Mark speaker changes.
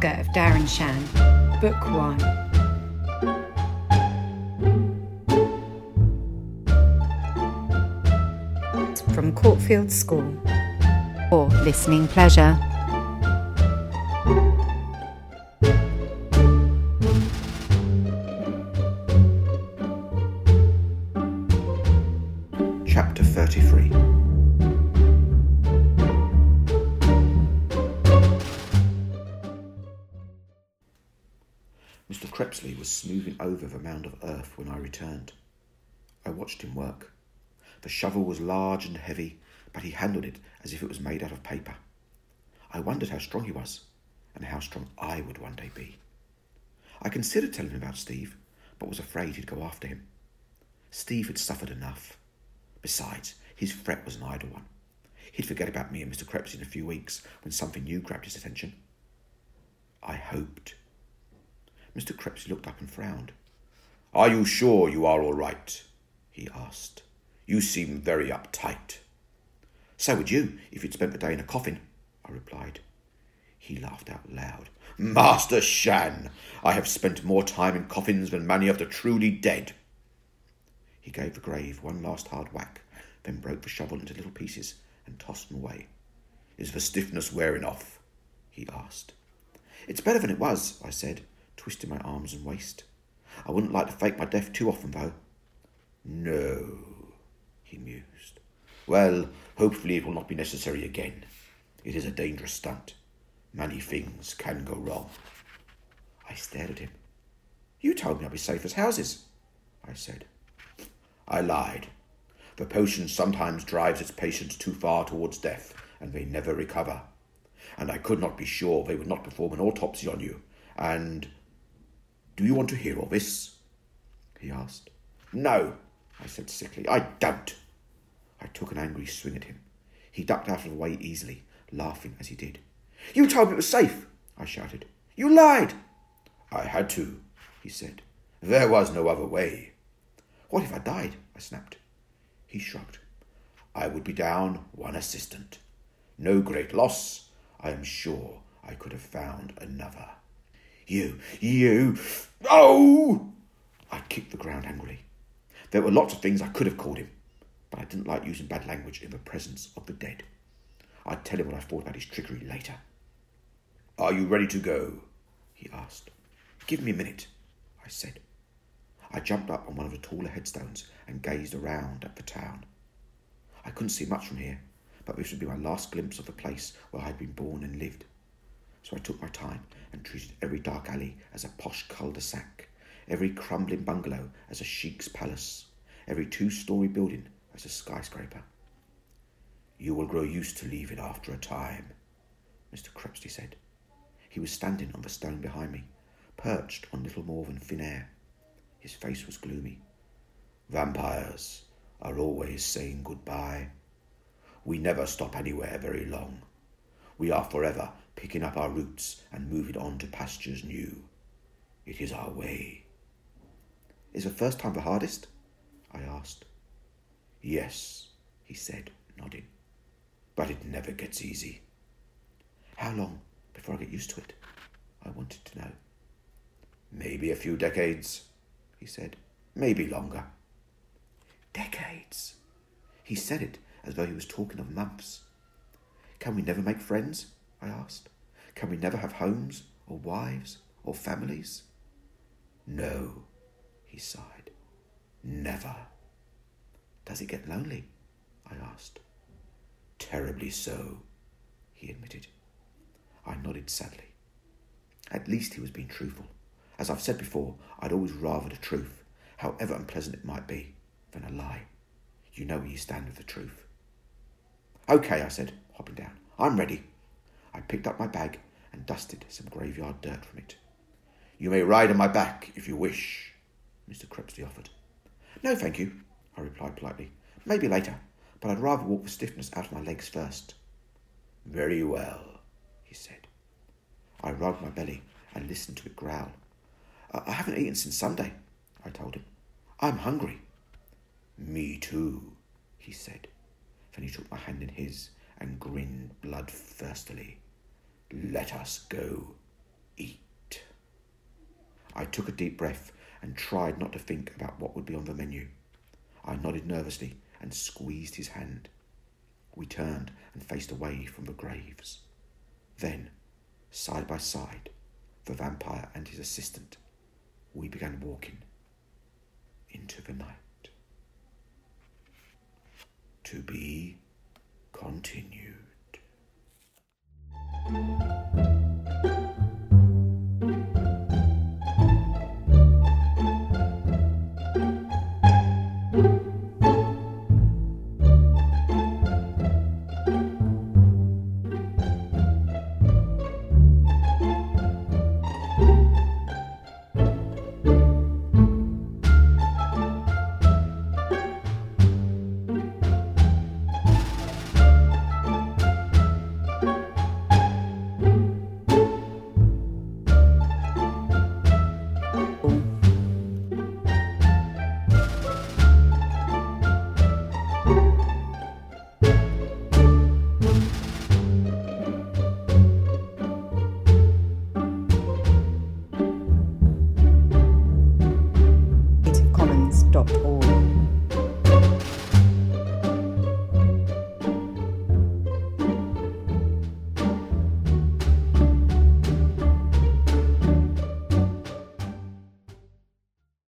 Speaker 1: Saga of Darren Shan, Book 1. From Courtfield School. For listening pleasure.
Speaker 2: Chapter 33. Mr. Crepsley was smoothing over the mound of earth when I returned. I watched him work. The shovel was large and heavy, but he handled it as if it was made out of paper. I wondered how strong he was, and how strong I would one day be. I considered telling him about Steve, but was afraid he'd go after him. Steve had suffered enough. Besides, his fret was an idle one. He'd forget about me and Mr. Crepsley in a few weeks when something new grabbed his attention. I hoped. Mr. Crepsley looked up and frowned. "Are you sure you are all right?" he asked. "You seem very uptight." "So would you, if you'd spent the day in a coffin," I replied. He laughed out loud. "Master Shan, I have spent more time in coffins than many of the truly dead." He gave the grave one last hard whack, then broke the shovel into little pieces and tossed them away. "Is the stiffness wearing off?" he asked. "It's better than it was," I said, twisting my arms and waist. "I wouldn't like to fake my death too often, though." "No," he mused. "Well, hopefully it will not be necessary again. It is a dangerous stunt. Many things can go wrong." I stared at him. "You told me I'd be safe as houses," I said. "I lied. The potion sometimes drives its patients too far towards death, and they never recover. And I could not be sure they would not perform an autopsy on you. And... do you want to hear all this?" he asked. "No," I said sickly. "I don't." I took an angry swing at him. He ducked out of the way easily, laughing as he did. "You told me it was safe," I shouted. "You lied." "I had to," he said. "There was no other way." "What if I died?" I snapped. He shrugged. "I would be down one assistant. No great loss. I am sure I could have found another." You... Oh! I kicked the ground angrily. There were lots of things I could have called him, but I didn't like using bad language in the presence of the dead. I'd tell him what I thought about his trickery later. "Are you ready to go?" he asked. "Give me a minute," I said. I jumped up on one of the taller headstones and gazed around at the town. I couldn't see much from here, but this would be my last glimpse of the place where I'd been born and lived. So I took my time and treated every dark alley as a posh cul-de-sac, every crumbling bungalow as a sheik's palace, every two-story building as a skyscraper. "You will grow used to leaving after a time," Mr. Crepsley said. He was standing on the stone behind me, perched on little more than thin air. His face was gloomy. "Vampires are always saying goodbye. We never stop anywhere very long. We are forever picking up our roots and moving on to pastures new. It is our way." "Is the first time the hardest?" I asked. "Yes," he said, nodding. "But it never gets easy." "How long before I get used to it?" I wanted to know. "Maybe a few decades," he said. "Maybe longer." Decades? He said it as though he was talking of months. "Can we never make friends?" I asked. "Can we never have homes, or wives, or families?" "No," he sighed. "Never." "Does it get lonely?" I asked. "Terribly so," he admitted. I nodded sadly. At least he was being truthful. As I've said before, I'd always rather the truth, however unpleasant it might be, than a lie. You know where you stand with the truth. "Okay," I said, hopping down. "I'm ready." I picked up my bag and dusted some graveyard dirt from it. "You may ride on my back if you wish," Mr. Crepsley offered. "No, thank you," I replied politely. "Maybe later, but I'd rather walk the stiffness out of my legs first." "Very well," he said. I rubbed my belly and listened to it growl. I haven't eaten since Sunday," I told him. "I'm hungry." "Me too," he said. Then he took my hand in his and grinned bloodthirstily. "Let us go." Eat. I took a deep breath and tried not to think about what would be on the menu. I nodded nervously and squeezed his hand. We turned and faced away from the graves. Then, side by side, the vampire and his assistant, we began walking into the night. To be continued.
Speaker 1: Commons.org.